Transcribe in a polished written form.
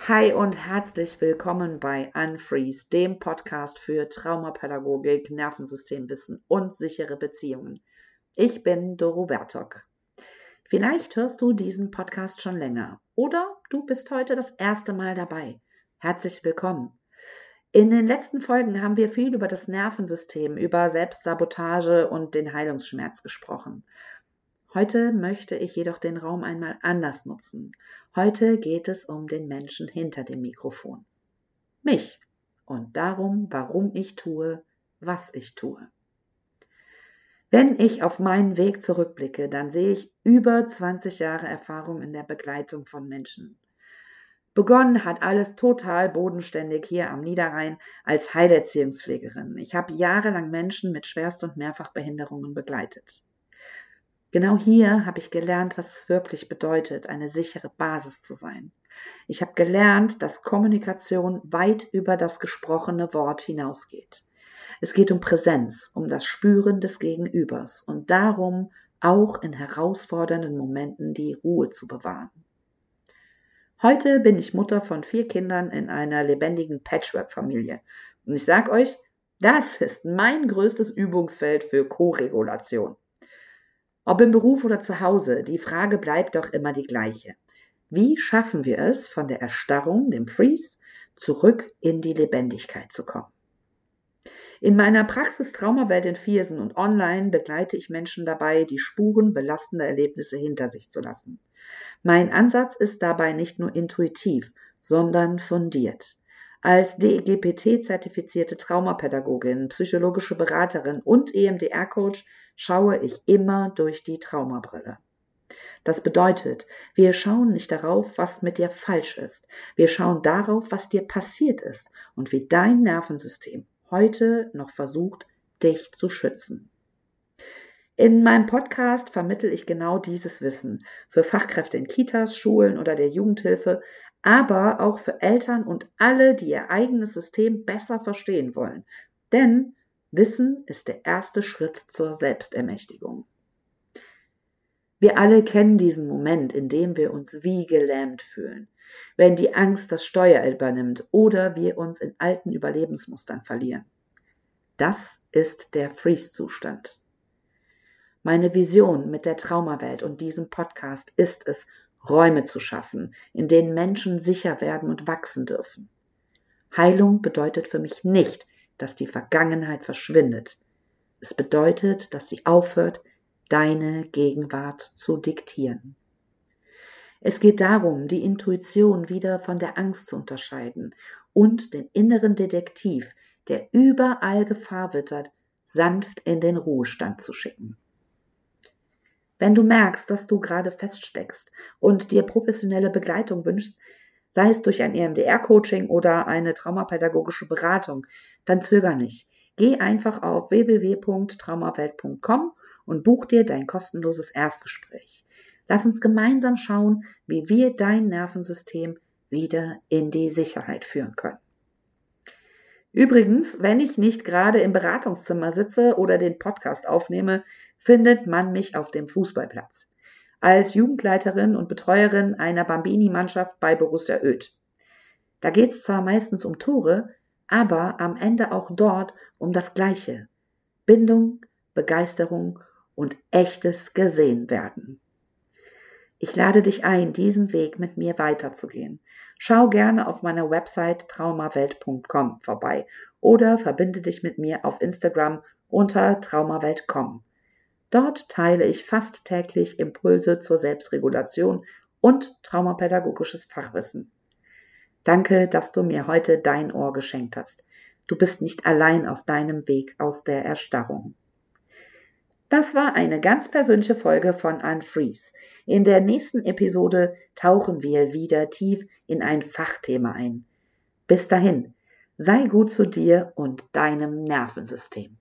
Hi und herzlich willkommen bei Unfreeze, dem Podcast für Traumapädagogik, Nervensystemwissen und sichere Beziehungen. Ich bin Doro Bertok. Vielleicht hörst du diesen Podcast schon länger oder du bist heute das erste Mal dabei. Herzlich willkommen. In den letzten Folgen haben wir viel über das Nervensystem, über Selbstsabotage und den Heilungsschmerz gesprochen. Heute möchte ich jedoch den Raum einmal anders nutzen. Heute geht es um den Menschen hinter dem Mikrofon. Mich und darum, warum ich tue, was ich tue. Wenn ich auf meinen Weg zurückblicke, dann sehe ich über 20 Jahre Erfahrung in der Begleitung von Menschen. Begonnen hat alles total bodenständig hier am Niederrhein als Heilerziehungspflegerin. Ich habe jahrelang Menschen mit Schwerst- und Mehrfachbehinderungen begleitet. Genau hier habe ich gelernt, was es wirklich bedeutet, eine sichere Basis zu sein. Ich habe gelernt, dass Kommunikation weit über das gesprochene Wort hinausgeht. Es geht um Präsenz, um das Spüren des Gegenübers und darum, auch in herausfordernden Momenten die Ruhe zu bewahren. Heute bin ich Mutter von 4 Kindern in einer lebendigen Patchwork-Familie. Und ich sage euch, das ist mein größtes Übungsfeld für Koregulation. Ob im Beruf oder zu Hause, die Frage bleibt doch immer die gleiche. Wie schaffen wir es, von der Erstarrung, dem Freeze, zurück in die Lebendigkeit zu kommen? In meiner Praxis Traumawelt in Viersen und online begleite ich Menschen dabei, die Spuren belastender Erlebnisse hinter sich zu lassen. Mein Ansatz ist dabei nicht nur intuitiv, sondern fundiert. Als DEGPT-zertifizierte Traumapädagogin, psychologische Beraterin und EMDR-Coach schaue ich immer durch die Traumabrille. Das bedeutet, wir schauen nicht darauf, was mit dir falsch ist. Wir schauen darauf, was dir passiert ist und wie dein Nervensystem heute noch versucht, dich zu schützen. In meinem Podcast vermittle ich genau dieses Wissen für Fachkräfte in Kitas, Schulen oder der Jugendhilfe, aber auch für Eltern und alle, die ihr eigenes System besser verstehen wollen. Denn Wissen ist der erste Schritt zur Selbstermächtigung. Wir alle kennen diesen Moment, in dem wir uns wie gelähmt fühlen, wenn die Angst das Steuer übernimmt oder wir uns in alten Überlebensmustern verlieren. Das ist der Freeze-Zustand. Meine Vision mit der Traumawelt und diesem Podcast ist es, Räume zu schaffen, in denen Menschen sicher werden und wachsen dürfen. Heilung bedeutet für mich nicht, dass die Vergangenheit verschwindet. Es bedeutet, dass sie aufhört, deine Gegenwart zu diktieren. Es geht darum, die Intuition wieder von der Angst zu unterscheiden und den inneren Detektiv, der überall Gefahr wittert, sanft in den Ruhestand zu schicken. Wenn du merkst, dass du gerade feststeckst und dir professionelle Begleitung wünschst, sei es durch ein EMDR-Coaching oder eine traumapädagogische Beratung, dann zöger nicht. Geh einfach auf www.traumawelt.com und buch dir dein kostenloses Erstgespräch. Lass uns gemeinsam schauen, wie wir dein Nervensystem wieder in die Sicherheit führen können. Übrigens, wenn ich nicht gerade im Beratungszimmer sitze oder den Podcast aufnehme, findet man mich auf dem Fußballplatz. Als Jugendleiterin und Betreuerin einer Bambini-Mannschaft bei Borussia Oeth. Da geht es zwar meistens um Tore, aber am Ende auch dort um das Gleiche. Bindung, Begeisterung und echtes Gesehenwerden. Ich lade dich ein, diesen Weg mit mir weiterzugehen. Schau gerne auf meiner Website traumawelt.com vorbei oder verbinde dich mit mir auf Instagram unter traumawelt.com. Dort teile ich fast täglich Impulse zur Selbstregulation und traumapädagogisches Fachwissen. Danke, dass du mir heute dein Ohr geschenkt hast. Du bist nicht allein auf deinem Weg aus der Erstarrung. Das war eine ganz persönliche Folge von Unfreeze. In der nächsten Episode tauchen wir wieder tief in ein Fachthema ein. Bis dahin, sei gut zu dir und deinem Nervensystem.